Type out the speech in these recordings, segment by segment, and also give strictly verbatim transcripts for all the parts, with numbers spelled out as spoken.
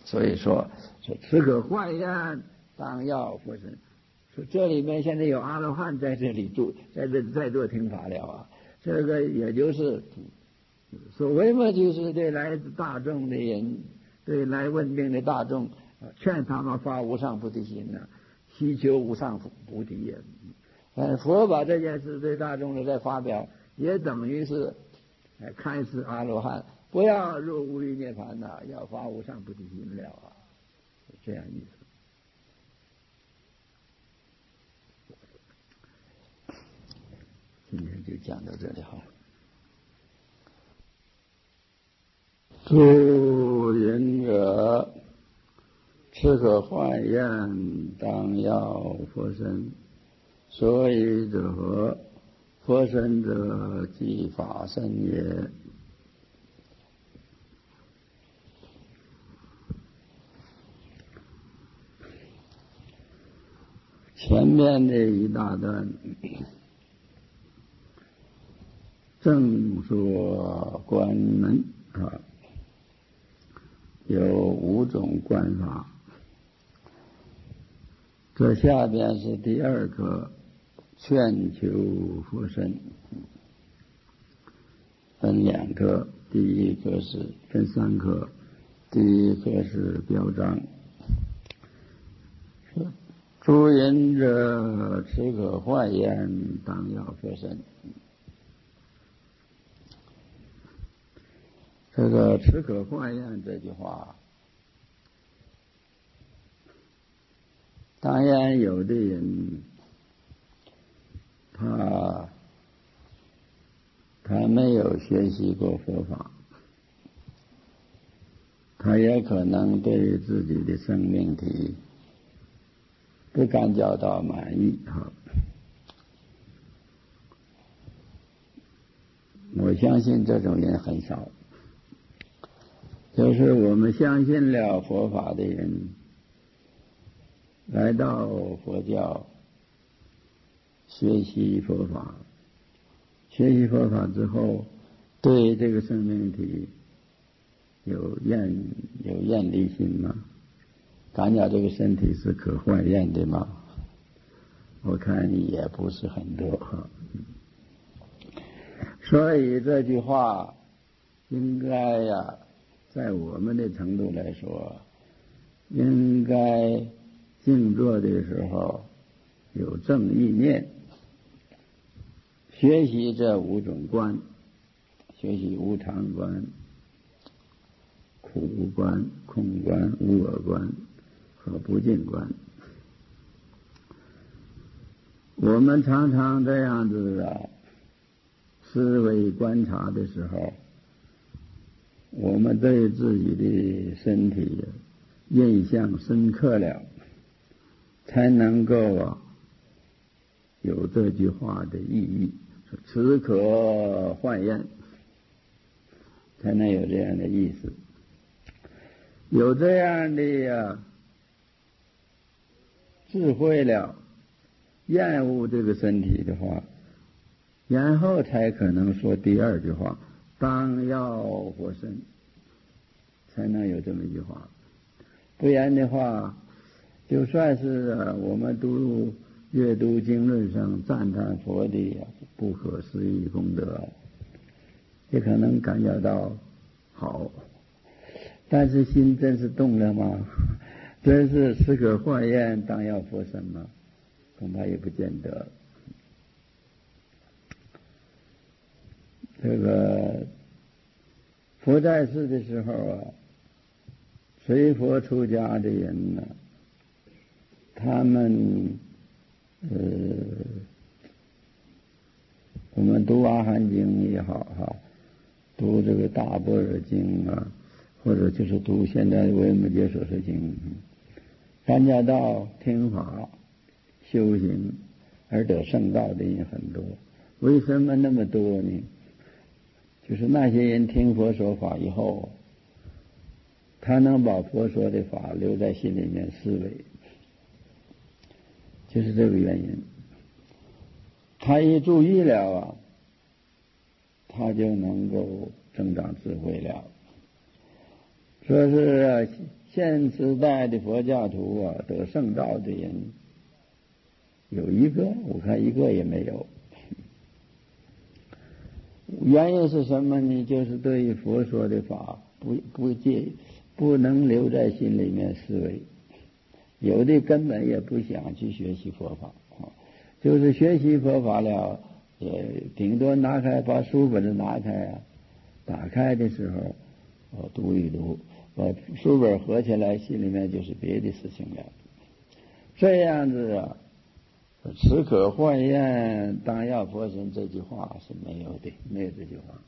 所以说说吃可坏焉，当要佛身。说这里面现在有阿罗汉在这里住，在这在做听法了啊。这个也就是所谓嘛，就是对来自大众的人，对来问病的大众，劝他们发无上菩提心呢、啊，希求无上菩提也。嗯，佛把这件事对大众的在发表，也等于是开示阿罗汉不要入无余涅槃呐，要发无上菩提心了啊，这样意思。今天就讲到这里好了。诸仁者，吃可坏焉，当要佛身。所以者何？佛身者，即法身也。前面的一大段正说观门啊，有五种观法。这下边是第二个劝求佛身，分两个，第一个是分三个，第一个是标章。诸仁者，吃可坏焉，当要佛身。这个吃可坏焉这句话，当然有的人他他没有学习过佛法，他也可能对自己的生命体不感觉到满意哈。我相信这种人很少，就是我们相信了佛法的人，来到佛教学习佛法，学习佛法之后，对这个生命体有厌有厌离心吗？感觉这个身体是可坏厌的吗？我看也不是很多哈。所以这句话应该呀，在我们的程度来说，应该静坐的时候有正意念，学习这五种观，学习无常观、苦观、空观、无我观和不净观。我们常常这样子啊，思维观察的时候，我们对自己的身体印象深刻了，才能够啊有这句话的意义，吃可坏焉，才能有这样的意思。有这样的呀智慧了，厌恶这个身体的话，然后才可能说第二句话，当要佛身，才能有这么一句话。不然的话，就算是、啊、我们读阅读经论上赞叹佛的不可思议功德，也可能感觉到好，但是心真是动了吗？真是吃可坏焉，当要佛身吗？恐怕也不见得。这个佛在世的时候啊，随佛出家的人呢，他们呃，我们读阿含经也好哈，读这个大般若经啊，或者就是读现在维摩诘所说经，感觉到听法修行而得圣道的人很多。为什么那么多呢？就是那些人听佛说法以后，他能把佛说的法留在心里面思维，就是这个原因。他一注意了啊，他就能够增长智慧了。 说是现时代的佛教徒啊，得圣道的人有一个，我看一个也没有。原因是什么呢？就是对于佛说的法不不介不能留在心里面思维，有的根本也不想去学习佛法啊，就是学习佛法了，也顶多拿开把书本子拿开啊，打开的时候我读一读，把书本合起来，心里面就是别的事情了。这样子啊，此可幻验当要佛身这句话是没有的，没有这句话。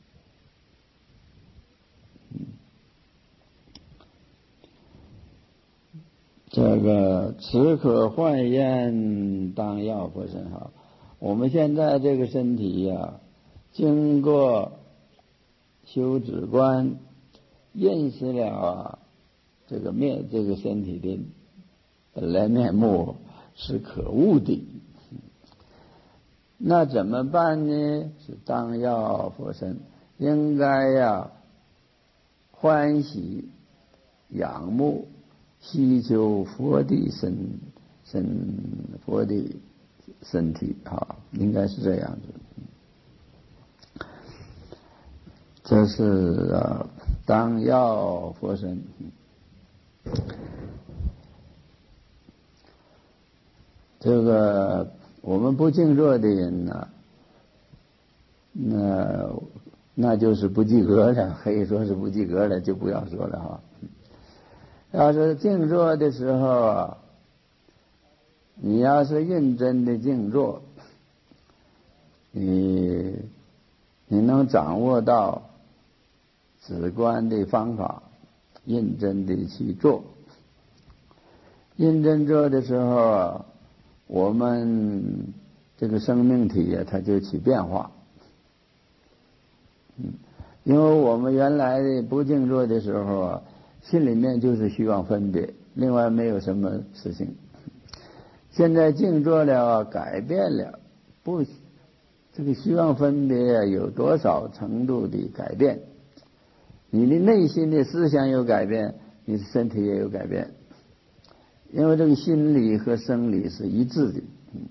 嗯，这个此可幻验当要佛身哈，我们现在这个身体呀、啊，经过修止观，认识了啊，这个面这个身体的本来面目是可恶的。那怎么办呢？是当要佛身，应该呀欢喜仰慕希求佛的身身佛的身体啊，应该是这样子。这是啊当要佛身。这个我们不静坐的人呢，那那就是不及格了，可以说是不及格了，就不要说了哈。要是静坐的时候啊，你要是认真的静坐，你你能掌握到止观的方法，认真的去做。认真做的时候啊，我们这个生命体啊，它就起变化。嗯，因为我们原来的不静坐的时候啊，心里面就是虚妄分别，另外没有什么事情。现在静坐了，改变了，不，这个虚妄分别有多少程度的改变？你的内心的思想有改变，你的身体也有改变。因为这个心理和生理是一致的。嗯，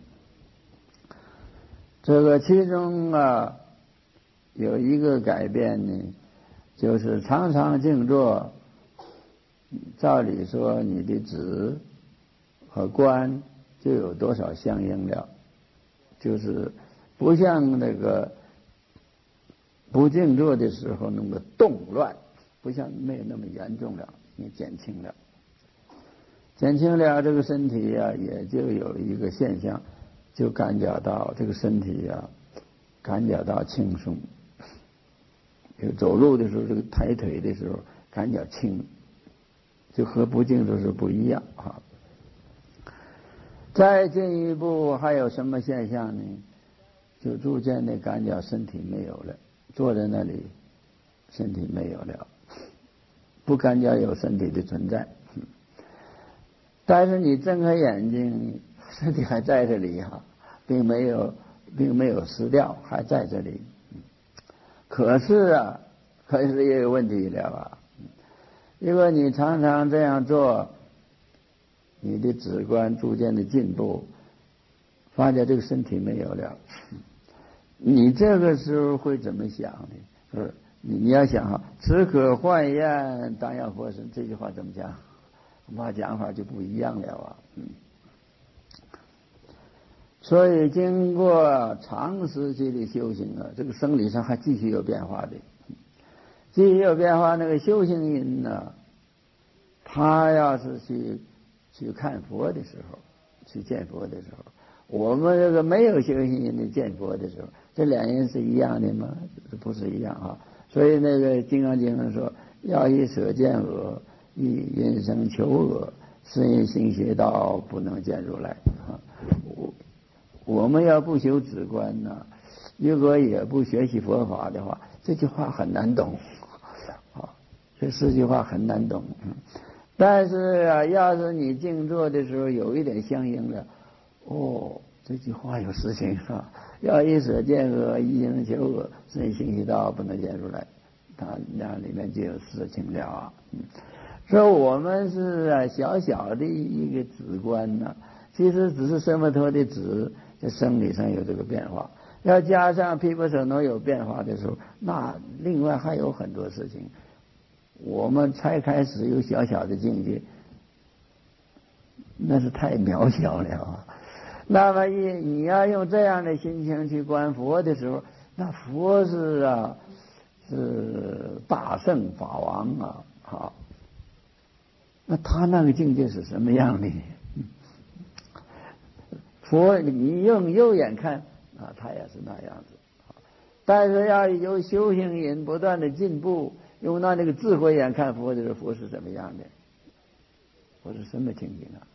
这个其中啊有一个改变呢，就是常常静坐，照理说你的止和观就有多少相应了，就是不像那个不静坐的时候那么动乱，不像没有那么严重了，你减轻了。减轻了这个身体啊，也就有一个现象，就感觉到这个身体啊，感觉到轻松。就走路的时候，这个抬腿的时候感觉轻，就和不静坐是不一样啊。再进一步还有什么现象呢？就逐渐的感觉身体没有了，坐在那里，身体没有了，不感觉有身体的存在。但是你睁开眼睛，身体还在这里哈，并没有，并没有失掉，还在这里。可是啊，可是也有问题了啊。如果你常常这样做，你的止观逐渐的进步，发现这个身体没有了，你这个时候会怎么想呢？是你你要想哈，此可幻验当要佛身，这句话怎么讲？恐怕讲法就不一样了啊。嗯，所以经过长时期的修行啊，这个生理上还继续有变化的，继续有变化。那个修行人呢，他要是去去看佛的时候，去见佛的时候，我们这个没有修行人的见佛的时候，这两人是一样的吗？不是一样啊。所以那个《金刚经》上说，要以舍见恶，以人生求恶，是因行邪道，不能见如来啊。我我们要不修止观呢，如果也不学习佛法的话，这句话很难懂啊。这四句话很难懂。但是啊，要是你静坐的时候有一点相应的，哦，这句话有事情啊。要以舍见恶，以人生求恶，是因行邪道，不能见如来。它那里面就有事情了啊。嗯， 所以我们是啊小小的一个子观呢，其实只是生摩托的子在生理上有这个变化，要加上毗婆舍那有变化的时候，那另外还有很多事情，我们才开始有小小的境界，那是太渺小了啊。那么你你要用这样的心情去观佛的时候，那佛是啊是大圣法王啊，好，那他那个境界是什么样的？佛你用右眼看啊，他也是那样子，但是要有修行人不断的进步，用那那个智慧眼看佛的时候，佛是什么样的？佛是什么情形啊？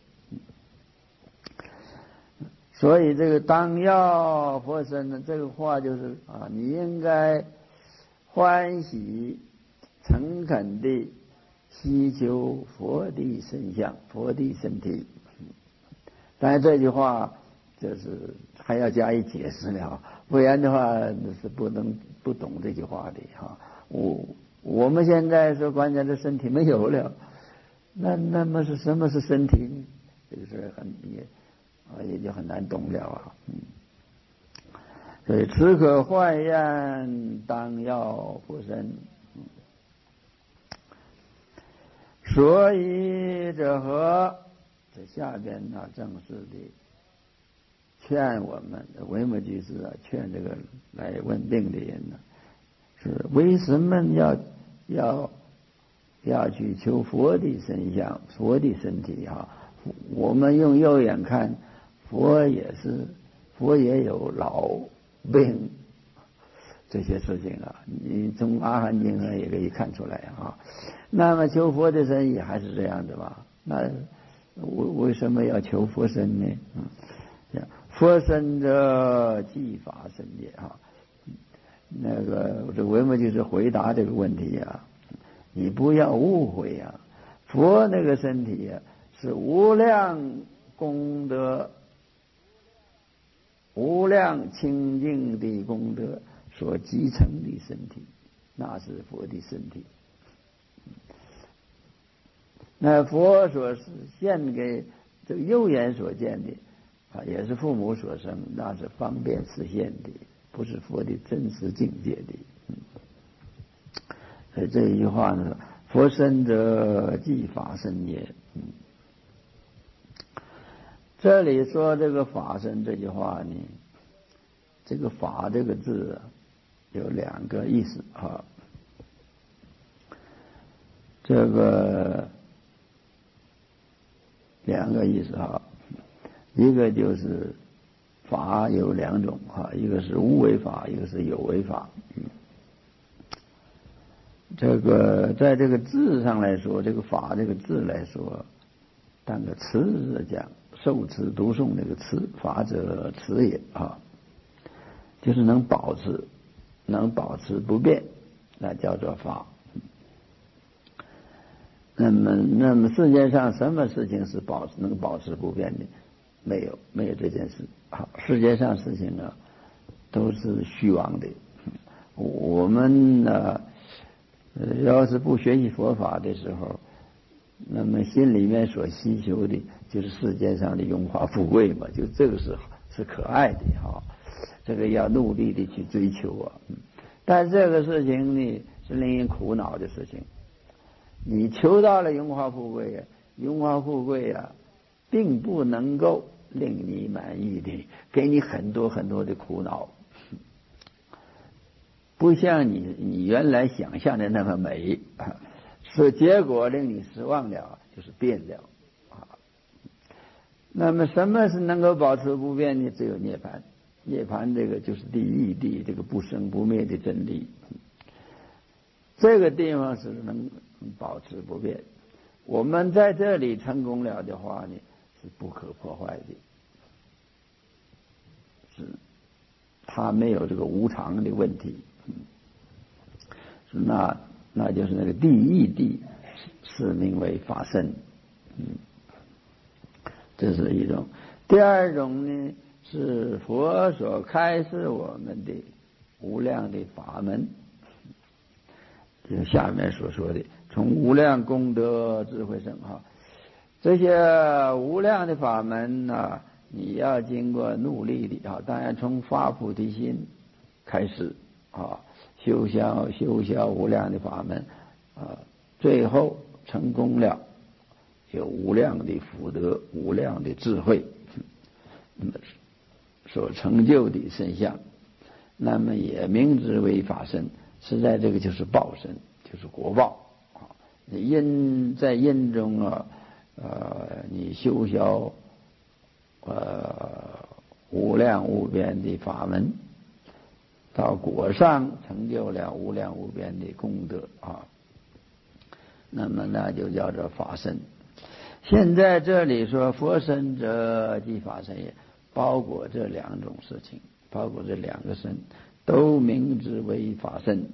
所以这个当要佛身呢，这个话就是啊，你应该欢喜诚恳地希求佛的身相、佛的身体。当然这句话就是还要加以解释了，不然的话是不能不懂这句话的哈。我我们现在说关键这身体没有了，那那么是什么是身体呢？这个是很也啊也就很难懂了啊。嗯，所以此可幻验当要佛身。所以这和这下边呢正式的劝我们维摩居士啊，劝这个来问病的人呢，是为什么要要要去求佛的身相、佛的身体哈？我们用右眼看佛也是，佛也有老病这些事情啊，你从阿含经上也可以看出来啊。那么求佛的身也还是这样的吧？那为为什么要求佛身呢？嗯，佛身者即法身也哈。那个这维摩就是回答这个问题啊，你不要误会啊，佛那个身体啊是无量功德、无量清净的功德所集成的身体，那是佛的身体。那佛所现给这个右眼所见的啊，也是父母所生，那是方便实现的，不是佛的真实境界的。嗯，所以这一句话呢，佛身者即法身也。嗯，这里说这个法身这句话呢，这个法这个字有两个意思啊。这个两个意思哈，一个就是法有两种哈，一个是无为法，一个是有为法。嗯，这个在这个字上来说，这个法这个字来说，当个词字讲，受持读诵那个词，法者词也啊，就是能保持，能保持不变，那叫做法。那么，那么世界上什么事情是保能保持不变的？没有，没有这件事。好，世界上事情啊，都是虚妄的。我们呢，呃，要是不学习佛法的时候，那么心里面所希求的就是世界上的荣华富贵嘛，就这个是是可爱的哈，这个要努力的去追求啊。但这个事情呢，是令人苦恼的事情。你求到了荣华富贵啊，荣华富贵啊，并不能够令你满意的，给你很多很多的苦恼，不像你你原来想象的那么美，是结果令你失望了，就是变了啊。那么什么是能够保持不变的？只有涅槃，涅槃这个就是第一地，这个不生不灭的真理。这个地方是能保持不变，我们在这里成功了的话呢，是不可破坏的，是它没有这个无常的问题。嗯，是那那就是那个第一地是名为法身。嗯，这是一种。第二种呢，是佛所开示我们的无量的法门。 就下面所说的，从无量功德智慧生哈，这些无量的法门呢、啊，你要经过努力的啊，当然从发菩提心开始啊，修消修消无量的法门啊，最后成功了，有无量的福德、无量的智慧，那么所成就的身相，那么也名之为法身。实在这个就是报身，就是果报啊！因在因中啊，呃，你修消呃无量无边的法门，到果上成就了无量无边的功德啊，那么那就叫做法身。现在这里说佛身者即法身也，包括这两种事情，包括这两个身都名之为法身。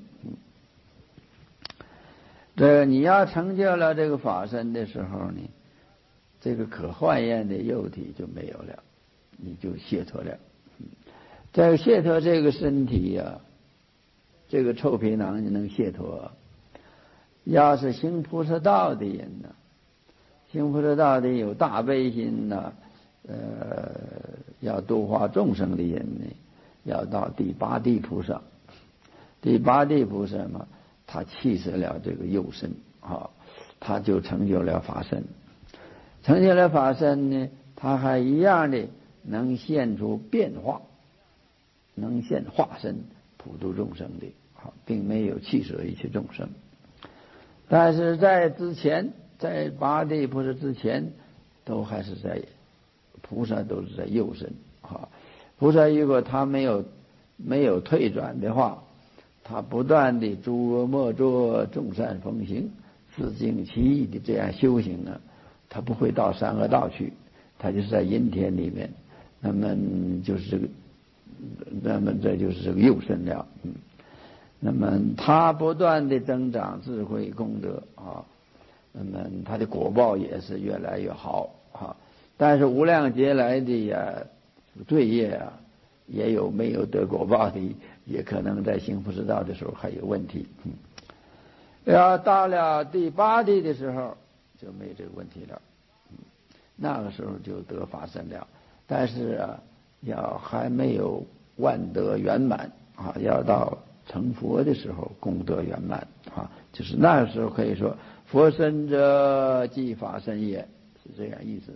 这你要成就了这个法身的时候呢，这个可幻验的肉体就没有了，你就解脱了。这个解脱这个身体呀、啊，这个臭皮囊你能解脱。要是行菩萨道的人呢，行菩萨道的有大悲心呢，呃，要度化众生的人呢，要到第八地菩萨。第八地菩萨嘛，他弃舍了这个肉身啊，他就成就了法身。成就了法身呢，他还一样的能现出变化，能现化身普度众生的，好，并没有弃舍一切众生。但是在之前，在八地菩萨之前，都还是在菩萨都是在肉身啊。菩萨如果他没有没有退转的话，他不断的诸恶莫作，众善奉行，自净其意的这样修行呢，他不会到三恶道去，他就是在阴天里面，那么就是这个，那么这就是这个肉身了。嗯，那么他不断的增长智慧功德啊，那么他的果报也是越来越好啊。但是无量劫来的呀罪业啊，也有没有得果报的，也可能在行菩萨道的时候还有问题。嗯，要到了第八地的时候就没这个问题了。嗯，那个时候就得法身了。但是啊，要还没有万德圆满啊，要到成佛的时候功德圆满啊，就是那时候可以说佛身者即法身也，是这样意思。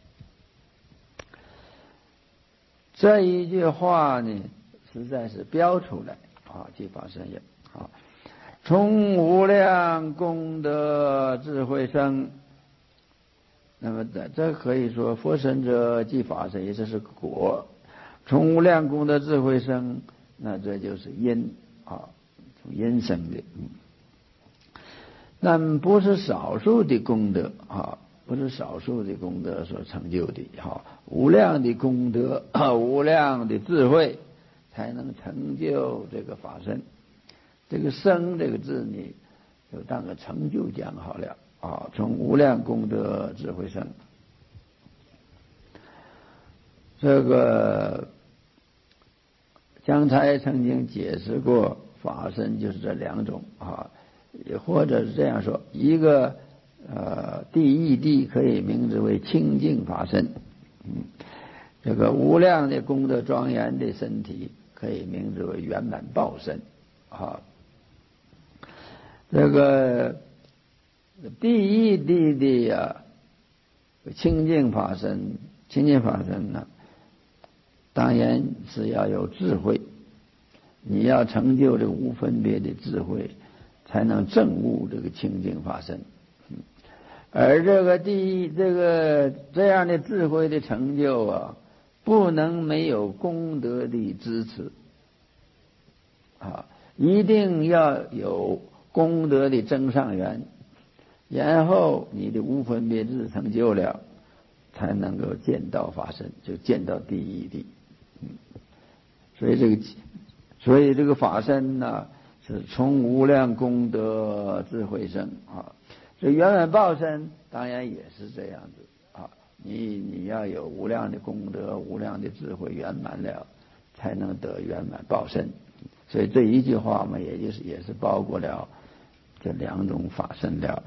这一句话呢，实在是标出来啊，即法身也啊。从无量功德智慧生，那么这这可以说佛身者即法身也，这是果。从无量功德智慧生，那这就是因啊，从因生的。嗯，那么不是少数的功德啊，不是少数的功德所成就的哈，无量的功德、无量的智慧，才能成就这个法身。这个生这个字呢，就当个成就讲好了啊。从无量功德智慧生，这个刚才曾经解释过，法身就是这两种啊，也或者是这样说，一个呃第一地可以名之为清净法身，嗯，这个无量的功德庄严的身体可以名之为圆满报身啊。这个第一地的呀清净法身，清净法身呢，当然是要有智慧，你要成就这个无分别的智慧，才能证悟这个清净法身。而这个第一这个这样的智慧的成就啊，不能没有功德的支持啊，一定要有功德的增上缘，然后你的无分别智成就了，才能够见到法身，就见到第一地。嗯，所以这个，所以这个法身呢，是从无量功德智慧生啊。这圆满报身当然也是这样子啊，你你要有无量的功德、无量的智慧圆满了，才能得圆满报身。所以这一句话嘛，也就是也是包括了这两种法身了。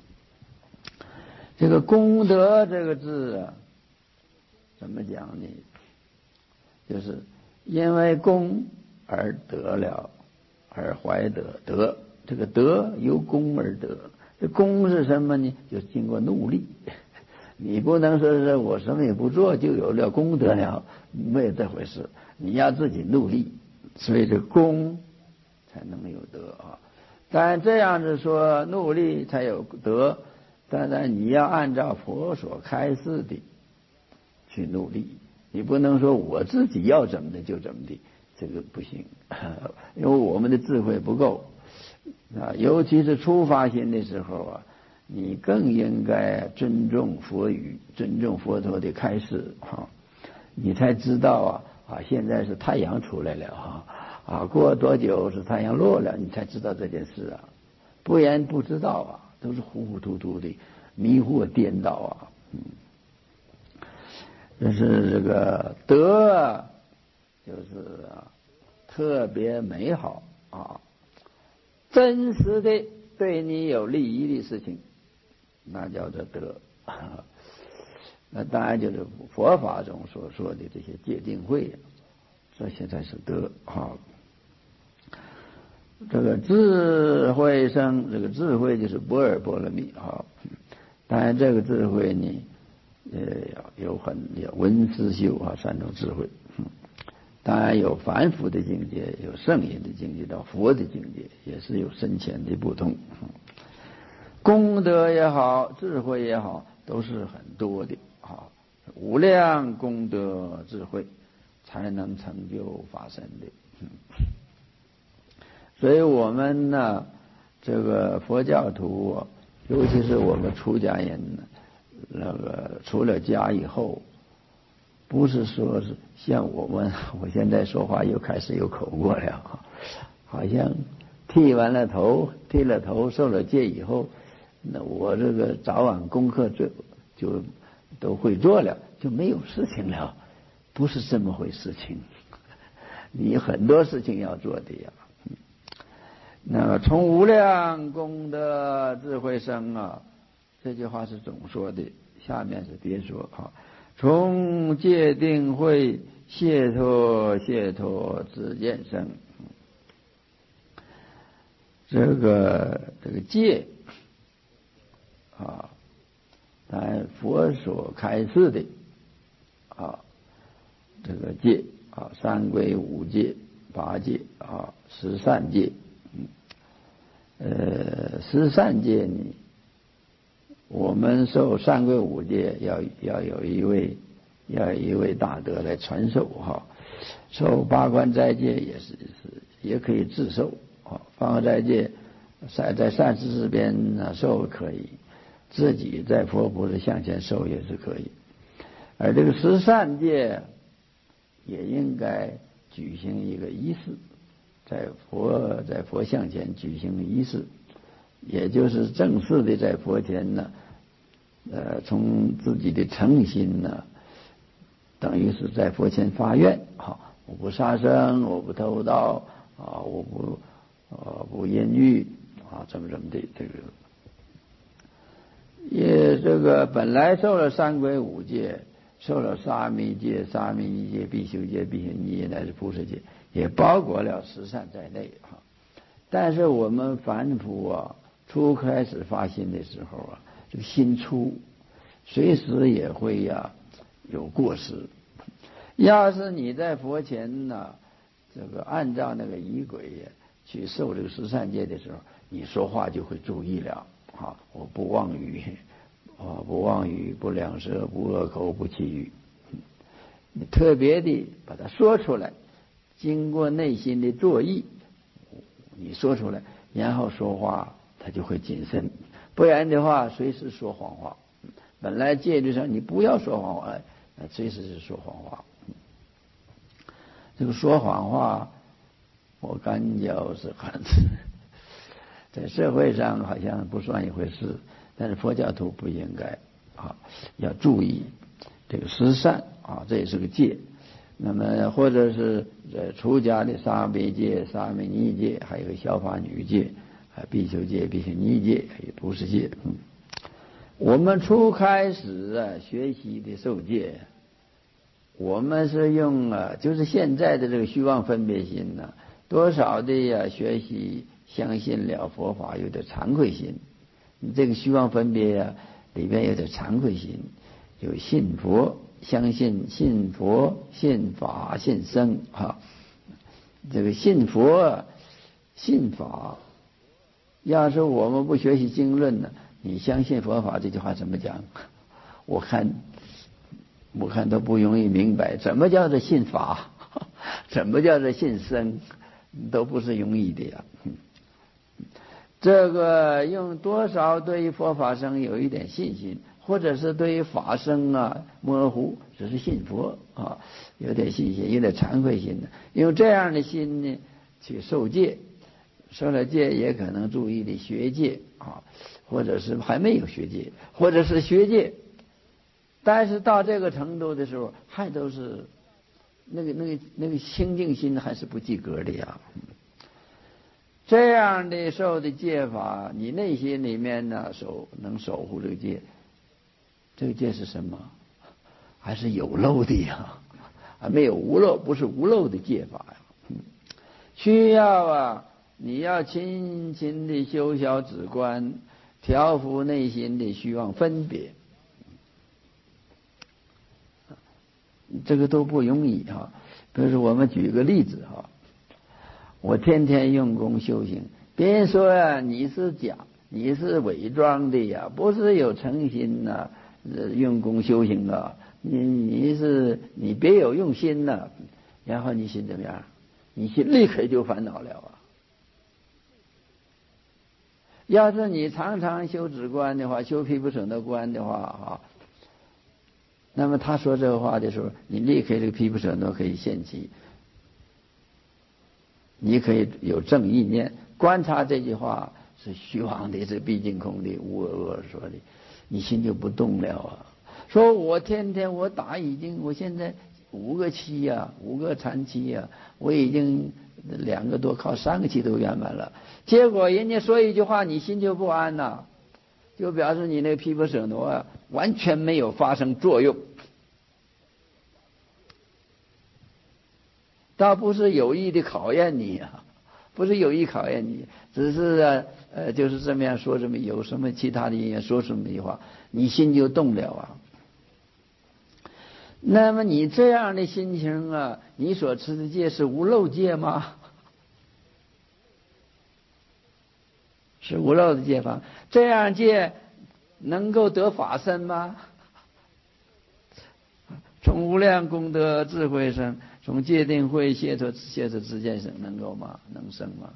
这个功德这个字啊，怎么讲呢？就是因为功而得了，而怀得得，这个得由功而得。这功是什么呢？就经过努力。你不能说是我什么也不做就有了功德了，没有这回事。你要自己努力，所以这功才能有德啊。当然这样子说，努力才有德，当然你要按照佛所开示的去努力，你不能说我自己要怎么的就怎么的，这个不行，因为我们的智慧不够啊。尤其是初发心的时候啊，你更应该尊重佛语，尊重佛陀的开示啊，你才知道啊啊，现在是太阳出来了哈啊，过多久是太阳落了，你才知道这件事啊，不然不知道啊，都是糊糊涂涂的，迷惑颠倒啊。嗯，这是这个德啊，就是啊特别美好啊，真实的对你有利益的事情，那叫做德。那当然就是佛法中所说的这些戒定慧，这些才是德啊。这个智慧生，这个智慧就是般若波罗蜜啊。当然这个智慧呢，呃，有很有文思修啊三种智慧。当然有凡夫的境界，有圣人的境界，到佛的境界也是有深浅的不同。功德也好，智慧也好，都是很多的啊，无量功德智慧才能成就法身的。所以我们呢，这个佛教徒，尤其是我们出家人呢，那个出了家以后，不是说是像我们，我现在说话又开始有口过了，好像剃完了头，剃了头，受了戒以后，那我这个早晚功课就就都会做了，就没有事情了，不是这么回事情。你很多事情要做的呀。那么从无量功德智慧生啊，这句话是总说的，下面是别说啊。从戒定慧解脱解脱之见生，这个这个戒啊，当然佛所开示的啊，这个戒啊，三归五戒、八戒啊，十善戒。呃，十善戒呢，我们受三归五戒要要有一位要有一位大德来传授哈，受八关斋戒也是是也可以自受啊，八关斋戒在在善知识边呢受可以，自己在佛菩萨向前受也是可以，而这个十善戒也应该举行一个仪式。在佛在佛像前举行仪式，也就是正式的在佛前呢，呃，从自己的诚心呢，等于是在佛前发愿，好，我不杀生，我不偷盗啊，我不呃不淫欲啊，怎么怎么的这个，也这个本来受了三归五戒，受了沙弥戒、沙弥尼戒、必修戒、必行尼戒乃至菩萨戒。也包括了十善在内哈，但是我们凡夫啊，初开始发心的时候啊，这个心粗，随时也会呀、啊、有过失。要是你在佛前呢，这个按照那个仪轨去受这个十善戒的时候，你说话就会注意了啊，我不妄语啊，不妄语，不两舌，不恶口，不绮语，你特别的把它说出来。经过内心的作意，你说出来，然后说话，他就会谨慎，不然的话，随时说谎话。本来戒律上你不要说谎话，随时是说谎话。这个说谎话，我感觉是很，在社会上好像不算一回事，但是佛教徒不应该啊，要注意这个十善啊，这也是个戒。那么或者是呃出家的沙弥戒、沙弥尼戒，还有个小法女戒， 啊，必修戒、必修尼戒也不是戒。嗯，我们初开始啊学习的受戒，我们是用啊，就是现在的这个虚妄分别心呢、啊，多少的呀学习相信了佛法，有点惭愧心。这个虚妄分别呀、啊，里边有点惭愧心，有信佛，相信信佛、信法、信僧啊。这个信佛、信法，要是我们不学习经论呢，你相信佛法这句话怎么讲？我看。我看都不容易明白，怎么叫做信法，怎么叫做信僧，都不是容易的呀。这个用多少对于佛法僧有一点信心，或者是对于法僧啊模糊，只是信佛啊，有点信心，有点惭愧心的，用这样的心呢去受戒，受了戒也可能注意的学戒啊，或者是还没有学戒，或者是学戒。但是到这个程度的时候，还都是那个那个那个清净心还是不及格的呀。这样的受的戒法，你内心里面呢守能守护这个戒，这个戒是什么？还是有漏的呀？还没有无漏，不是无漏的戒法呀。需要啊，你要勤勤的修小止观，调伏内心的虚妄分别。这个都不容易哈，比如说我们举个例子哈，我天天用功修行，别人说呀、啊、你是假，你是伪装的呀，不是有诚心呐、啊，用功修行啊，你你是你别有用心呐、啊，然后你心怎么样？你心立刻就烦恼了啊。要是你常常修止观的话，修毗婆舍那观的话啊。那么他说这个话的时候，你立刻这个毗婆舍那可以现起，你可以有正意念，观察这句话是虚妄的，是毕竟空的，无我说的，你心就不动了啊。说我天天我打已经，我现在五个期呀、啊，五个禅期呀、啊，我已经两个多靠三个期都圆满了，结果人家说一句话，你心就不安呐、啊。就表示你那个毗婆舍那啊，完全没有发生作用，倒不是有意的考验你啊，不是有意考验你，只是啊呃就是这么样说这么有什么其他的因缘说什么的话，你心就动了啊。那么你这样的心情啊，你所持的戒是无漏戒吗？是无漏的戒法，这样戒能够得法身吗？从无量功德智慧生，从戒定慧解脱解脱知见生，能够吗？能生吗？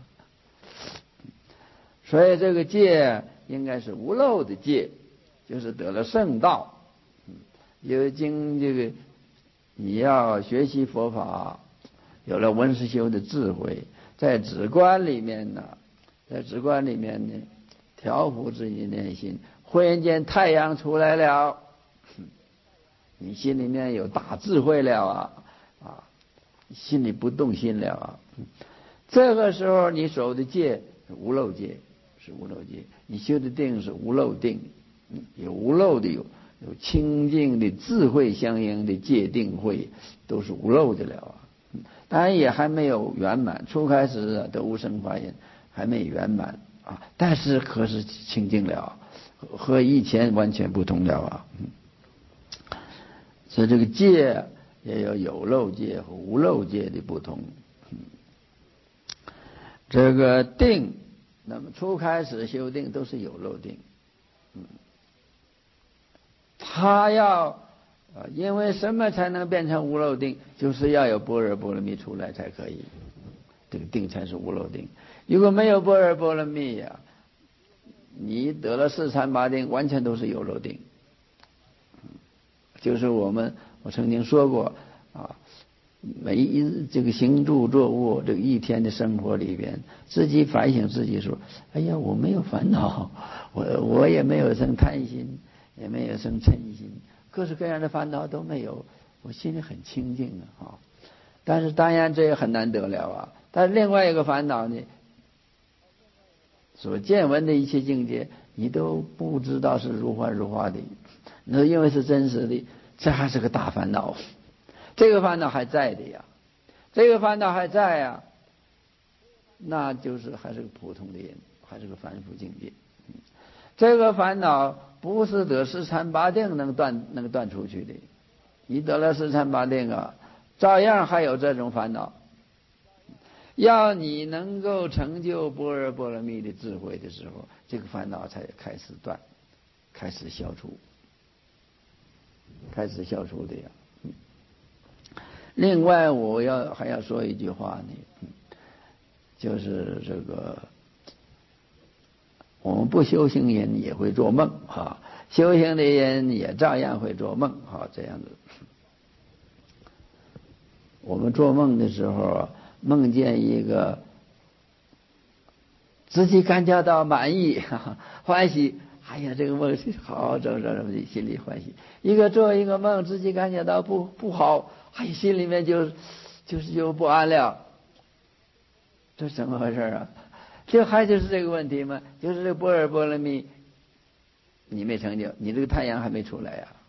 所以这个戒应该是无漏的戒，就是得了圣道。有经这个你要学习佛法，有了文思修的智慧，在止观里面呢。在止观里面呢，调伏自己内心。忽然间太阳出来了，你心里面有大智慧了啊啊，心里不动心了啊。这个时候你守的戒是无漏戒，是无漏戒；你修的定是无漏定，有无漏的有有清净的智慧相应的戒定慧，都是无漏的了啊。当然也还没有圆满，初开始啊得无生法忍。还没圆满啊，但是可是清净了，和以前完全不同了啊。所以这个戒也有有漏戒和无漏戒的不同。这个定，那么初开始修定都是有漏定，嗯，他要啊，因为什么才能变成无漏定？就是要有般若波罗蜜出来才可以，这个定才是无漏定。如果没有般若波罗蜜呀、啊，你得了四禅八定，完全都是有漏定。就是我们我曾经说过啊，每一这个行住坐卧这个一天的生活里边，自己反省自己说，哎呀，我没有烦恼，我我也没有生贪心，也没有生嗔心，各式各样的烦恼都没有，我心里很清净啊。但是当然这也很难得了啊。但是另外一个烦恼呢？ 所见闻的一切境界，你都不知道是如幻如化的，那因为是真实的，这还是个大烦恼。这个烦恼还在的呀，这个烦恼还在呀，那就是还是个普通的人，还是个凡夫境界。这个烦恼不是得十禅八定能断能断出去的，你得了十禅八定啊，照样还有这种烦恼。要你能够成就般若波罗蜜的智慧的时候，这个烦恼才开始断，开始消除，开始消除的呀。另外，我要还要说一句话呢，就是这个我们不修行人也会做梦啊，修行的人也照样会做梦啊，这样子。我们做梦的时候，梦见一个自己感觉到满意、哈哈欢喜，哎呀，这个梦是好，整整整心里欢喜。一个做一个梦，自己感觉到不不好，哎，心里面就就是就不安了。这怎么回事啊？这还就是这个问题吗？就是这般若波罗蜜，你没成就，你这个太阳还没出来呀、啊，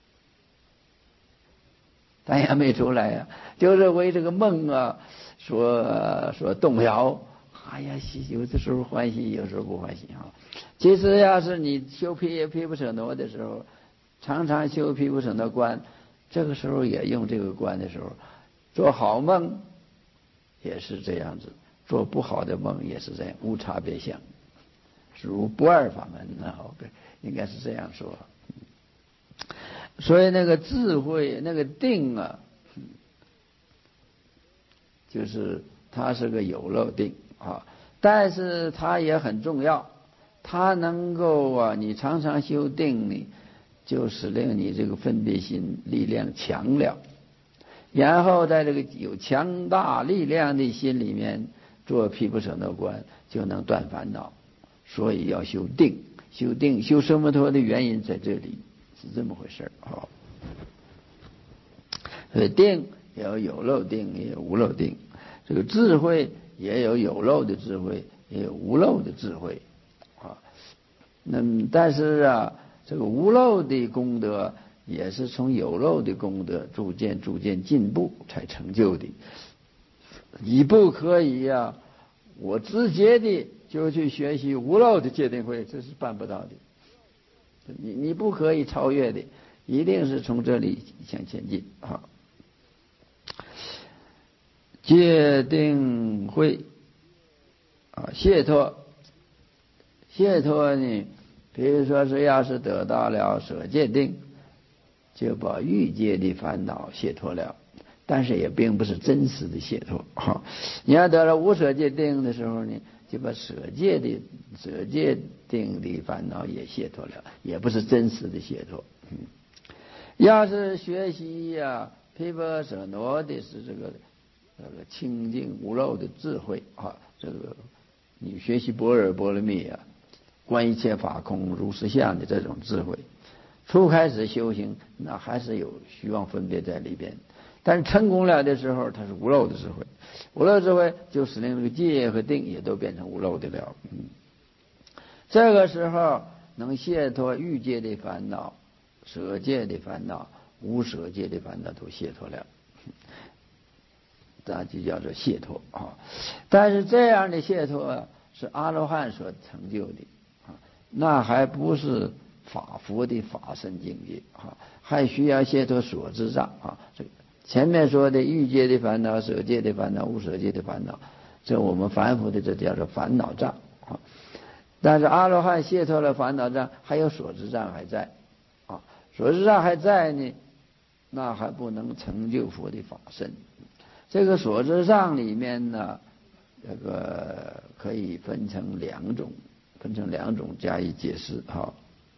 太阳没出来呀、啊，就是为这个梦啊所所动摇。哎呀，有的时候欢喜，有时候不欢喜啊。其实要是你修毗毗婆舍那的时候，常常修毗婆舍那观，这个时候也用这个观的时候，做好梦也是这样子。做不好的梦也是这样，无差别相，是如不二法门呢、啊，应该是这样说。所以那个智慧，那个定啊，就是它是个有漏定啊，但是它也很重要，它能够啊，你常常修定呢，就使令你这个分别心力量强了，然后在这个有强大力量的心里面做毗婆舍那观，就能断烦恼。所以要修定，修定修奢摩他的原因在这里，是这么回事啊。所以定也有有漏定，也有无漏定。这个智慧也有有漏的智慧，也有无漏的智慧啊。那么但是啊，这个无漏的功德也是从有漏的功德逐渐逐渐进步才成就的。你不可以啊，我直接的就去学习无漏的戒定慧，这是办不到的。你你不可以超越的，一定是从这里向前进啊。戒定慧啊，解脱，解脱呢，比如说是要是得到了舍戒定，就把欲界的烦恼解脱了，但是也并不是真实的解脱哈。你要得了无舍戒定的时候呢，就把舍戒的舍戒定的烦恼也解脱了，也不是真实的解脱。嗯，要是学习呀、啊，毗婆舍那的是这个这个清净无漏的智慧啊，这个你学习般若波罗蜜啊，观一切法空如实相的这种智慧，初开始修行那还是有虚妄分别在里边，但是成功了的时候，它是无漏的智慧，无漏智慧就使令这个戒和定也都变成无漏的了。嗯，这个时候能解脱欲界的烦恼、舍戒的烦恼、无舍戒的烦恼都解脱了。那就叫做解脱啊！但是这样的解脱是阿罗汉所成就的啊，那还不是法佛的法身境界啊，还需要解脱所知障啊。这前面说的欲界的烦恼、舍戒的烦恼、无舍戒的烦恼，这我们凡夫的这叫做烦恼障啊。但是阿罗汉解脱了烦恼障，还有所知障还在啊，所知障还在呢，那还不能成就佛的法身。这个所知障里面呢，这个可以分成两种，分成两种加以解释哈。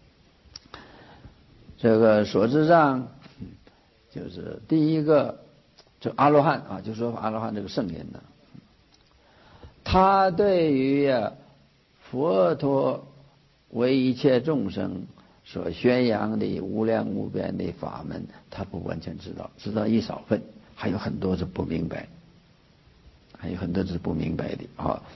这个所知障就是第一个，这阿罗汉啊，就说阿罗汉这个圣人呢，他对于啊佛陀为一切众生所宣扬的无量无边的法门，他不完全知道，知道一少份。还有很多是不明白，还有很多是不明白的啊。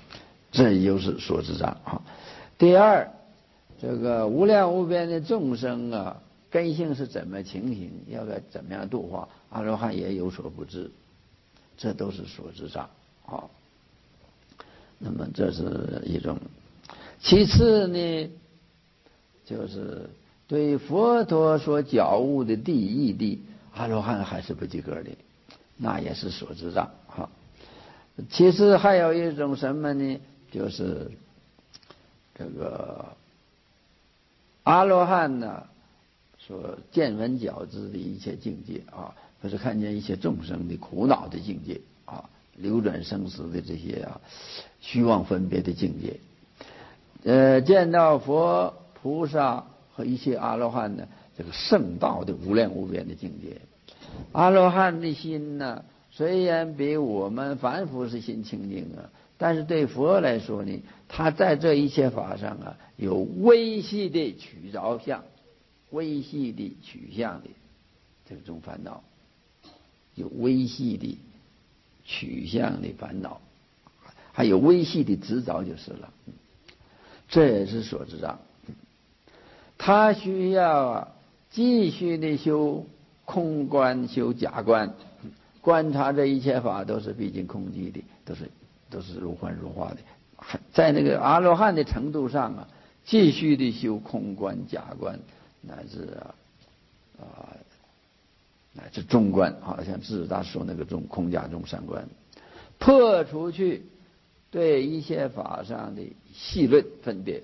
这就是所知障啊。第二，这个无量无边的众生啊，根性是怎么情形，要该怎么样度化，阿罗汉也有所不知，这都是所知障啊。那么这是一种。其次呢，就是对佛陀所觉悟的第一义，阿罗汉还是不及格的，那也是所知障哈。其实还有一种什么呢？就是这个阿罗汉呢，所见闻觉知的一切境界啊，不是看见一切众生的苦恼的境界啊，流转生死的这些啊虚妄分别的境界。呃，见到佛菩萨和一切阿罗汉呢，这个圣道的无量无边的境界。阿罗汉的心呢，虽然比我们凡夫是心清净啊，但是对佛来说呢，他在这一切法上啊，有微细的取着相，微细的取向的这种烦恼，有微细的取向的烦恼，还有微细的执着就是了。这也是所知障。他需要啊继续的修空观，修假观，观察这一切法都是毕竟空寂的，都是都是如幻如化的。在那个阿罗汉的程度上啊，继续的修空观、假观，乃至啊啊乃至中观，好像智大说那个中空假中三观，破除去对一切法上的细论分别，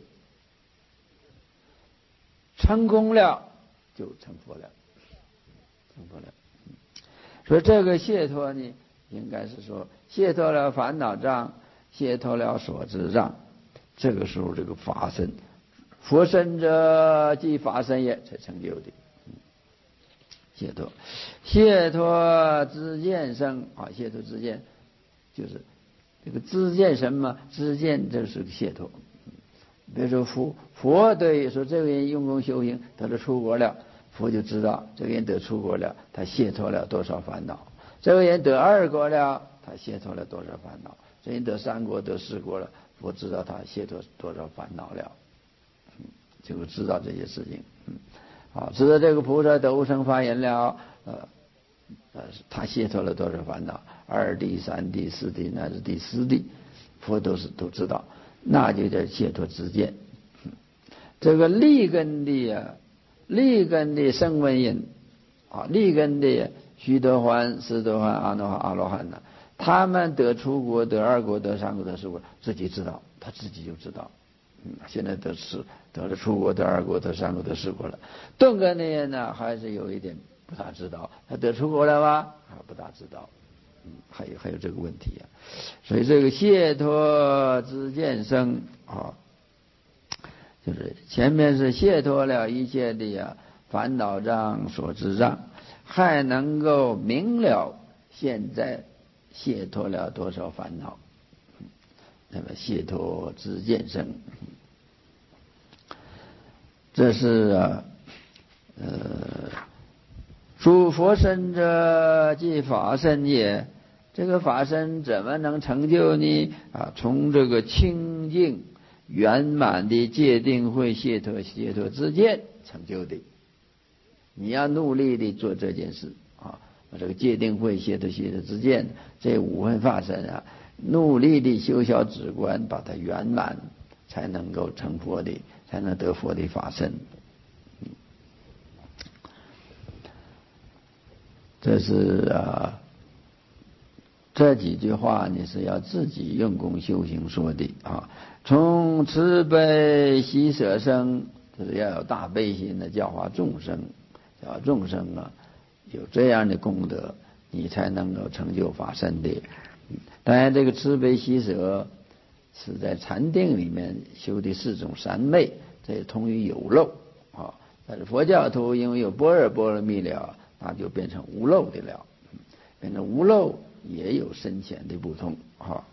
成功了就成佛了，成佛了。所以这个解脱呢，应该是说解脱了烦恼障，解脱了所知障，这个时候这个法身，佛身者即法身也才成就的。解脱，解脱知见生啊，解脱知见就是这个知见什么？知见这是个解脱。比如说佛佛对说这个人用功修行得了出国了，佛就知道这个人得出国了，他解脱了多少烦恼；这个人得二国了，他解脱了多少烦恼；这人得三国得四国了，佛知道他解脱多少烦恼了，嗯，就知道这些事情。嗯，好，知道这个菩萨得无生法忍了，呃呃，他解脱了多少烦恼，二谛、三谛、四谛乃至第四谛，佛都是都知道，那就叫解脱知见。这个利根的啊，利根的声闻人啊，利根的须得洹、斯得洹、阿罗汉、阿罗汉呢，他们得出国、得二国、得三国、得四国，自己知道，他自己就知道。嗯，现在得是得了出国、得二国、得三国、得四国了。顿根的人呢，还是有一点不大知道，他得出国了吗？还不大知道。嗯，还有还有这个问题啊。所以这个解脱知见生啊，就是前面是解脱了一切的呀烦恼障、所知障，还能够明了现在解脱了多少烦恼。那么解脱知见生，这是啊呃诸佛身者即法身也。这个法身怎么能成就呢？啊，从这个清净圆满的戒定慧解脱解脱知见成就的。你要努力的做这件事啊，这个戒定慧解脱解脱知见这五分法身啊，努力的修小止观，把它圆满，才能够成佛的，才能得佛的法身。这是啊，这几句话你是要自己用功修行说的啊。从慈悲喜舍生，就是要有大悲心的教化众生，教化众生啊，有这样的功德，你才能够成就法身的。当然，这个慈悲喜舍是在禅定里面修的四种三昧，这也通于有漏啊。但是佛教徒因为有般若波罗蜜了，那就变成无漏的了，变成无漏也有深浅的不同啊。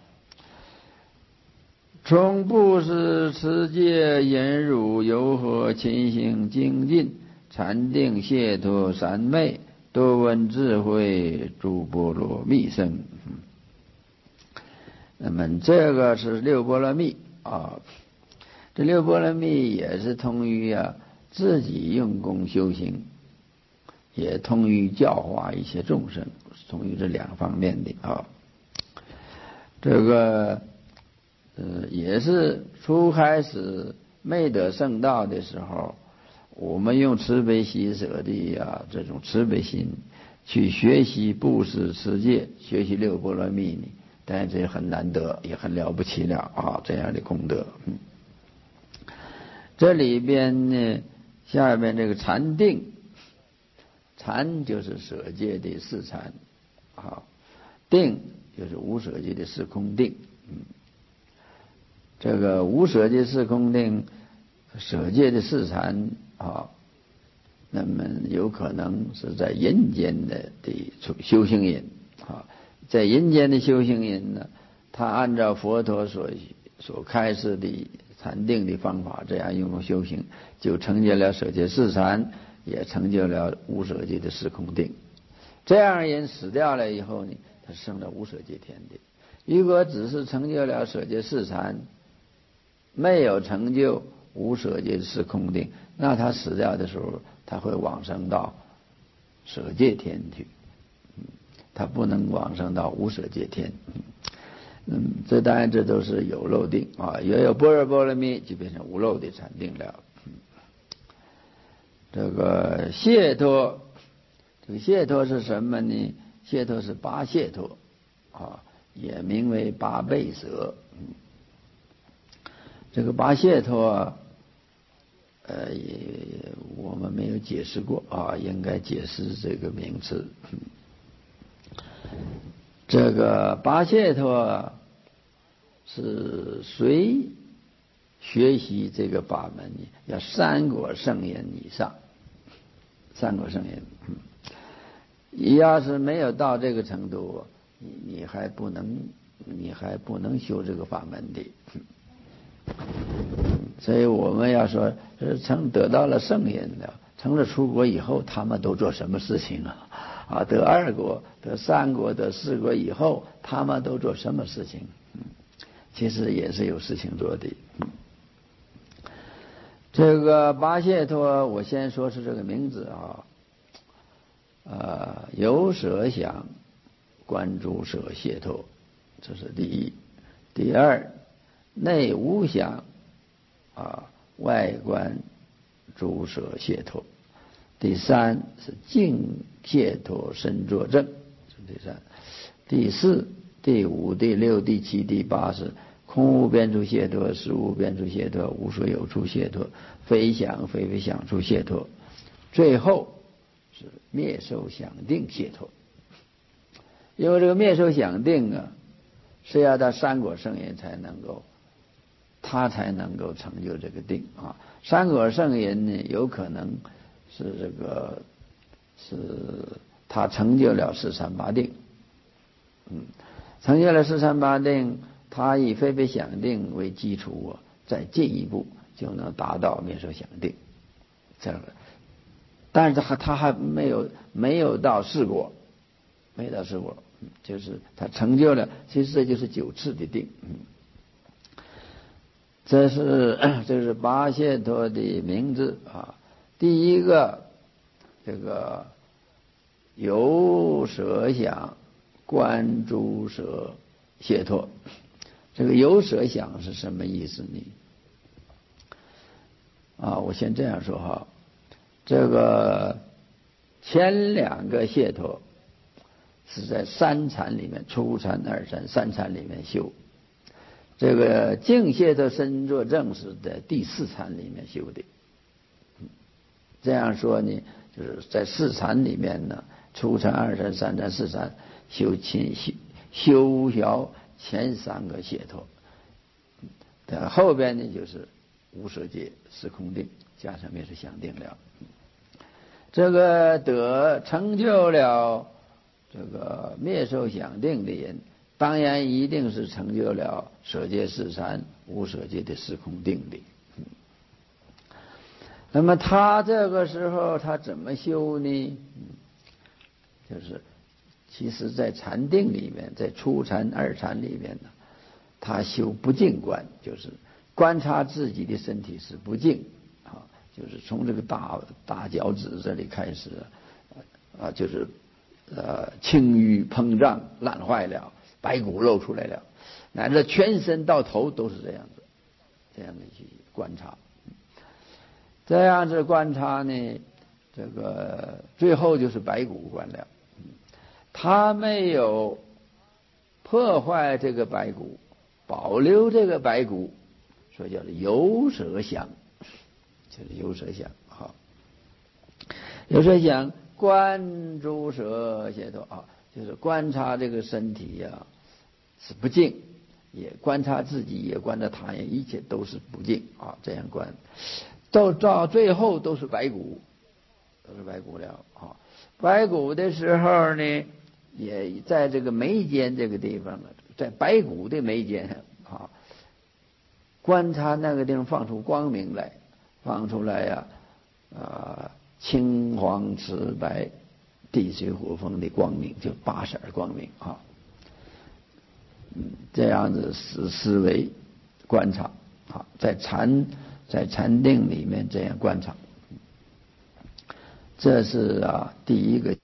从布施、持戒、忍辱、柔和、勤行、精进、禅定、解脱三昧，多闻智慧，诸波罗蜜生。 那么这个是六波罗蜜啊，这六波罗蜜也是通于啊自己用功修行，也通于教化一些众生，通于这两方面的啊。这个呃也是初开始没得圣道的时候，我们用慈悲喜舍的啊这种慈悲心去学习布施持戒，学习六波罗蜜呢，但这很难得，也很了不起了啊，这样的功德。嗯，这里边呢，下面这个禅定，禅就是舍戒的四禅啊，定就是无舍戒的四空定。嗯，这个无舍戒四空定，舍戒的四禅啊，那么有可能是在人间的的修行人啊，在人间的修行人呢，他按照佛陀所所开示的禅定的方法，这样用功修行，就成就了舍戒四禅，也成就了无舍戒的四空定。这样人死掉了以后呢，他升了无舍戒天地。如果只是成就了舍戒四禅，没有成就无舍戒四空定，那他死掉的时候，他会往生到舍戒天去，他不能往生到无舍戒天。嗯，这当然这都是有漏定啊，也有般若波罗蜜就变成无漏的禅定了。这个解脱，这个解脱是什么呢？解脱是八解脱啊，也名为八倍舍。嗯，这个八解脱，呃，也我们没有解释过啊，应该解释这个名词。嗯，这个八解脱是谁学习这个法门呢？要三果圣人以上，三果圣人。嗯，你要是没有到这个程度，你你还不能，你还不能修这个法门的。嗯，所以我们要说，成得到了圣人了，成了出国以后，他们都做什么事情啊？啊，得二果、得三果、得四果以后，他们都做什么事情？嗯，其实也是有事情做的。嗯，这个八解脱，我先说是这个名字啊。呃，有舍想观诸舍解脱，这是第一。第二，内无想啊，外观诸舍解脱。第三是净解脱身作证，这第三。第四、第五、第六、第七、第八是空无边处解脱，实无边处解脱，无所有处解脱，非想非非想处解脱。最后是灭受想定解脱。因为这个灭受想定啊，是要到三果圣人才能够，他才能够成就这个定啊。三果圣人呢，有可能是这个是他成就了四禅八定，嗯，成就了四禅八定，他以非非想定为基础啊，再进一步就能达到灭受想定，这样的。但是他他还没有没有到四果，没有到四果，就是他成就了，其实这就是九次的定。嗯，这是这是八解脱的名字啊。第一个，这个有舍想观诸舍解脱。这个有舍想是什么意思呢？啊，我先这样说哈。这个前两个解脱是在三禅里面，初禅、二禅、三禅里面修。这个净解脱身作证是在第四禅里面修的。这样说呢，就是在四禅里面呢，初禅、二禅、三禅、四禅修清修修学前三个解脱，但后边呢就是无舍戒、四空定加上灭受想定了。这个得成就了这个灭受想定的人，当然一定是成就了舍戒四禅、无舍戒的四空定的。嗯，那么他这个时候他怎么修呢？嗯，就是其实在禅定里面，在初禅、二禅里面呢， 他修不净观，就是观察自己的身体是不净啊，就是从这个大大脚趾这里开始啊，就是呃青瘀膨胀烂坏了，白骨露出来了，乃至全身到头都是这样子，这样的去观察，这样子观察呢，这个最后就是白骨观了。他没有破坏这个白骨，保留这个白骨，所以叫做有舍相，就是有舍相。好，有舍相观诸舍解脱啊，就是观察这个身体呀、啊、是不净，也观察自己，也观察他人，一切都是不净啊，这样观，到到最后都是白骨，都是白骨了啊。白骨的时候呢，也在这个眉间这个地方啊，在白骨的眉间啊，观察那个地方放出光明来，放出来呀、啊，呃，青黄赤白地水火风的光明，就八色光明啊。嗯，这样子思思维观察啊，在禅在禅定里面这样观察，这是啊第一个。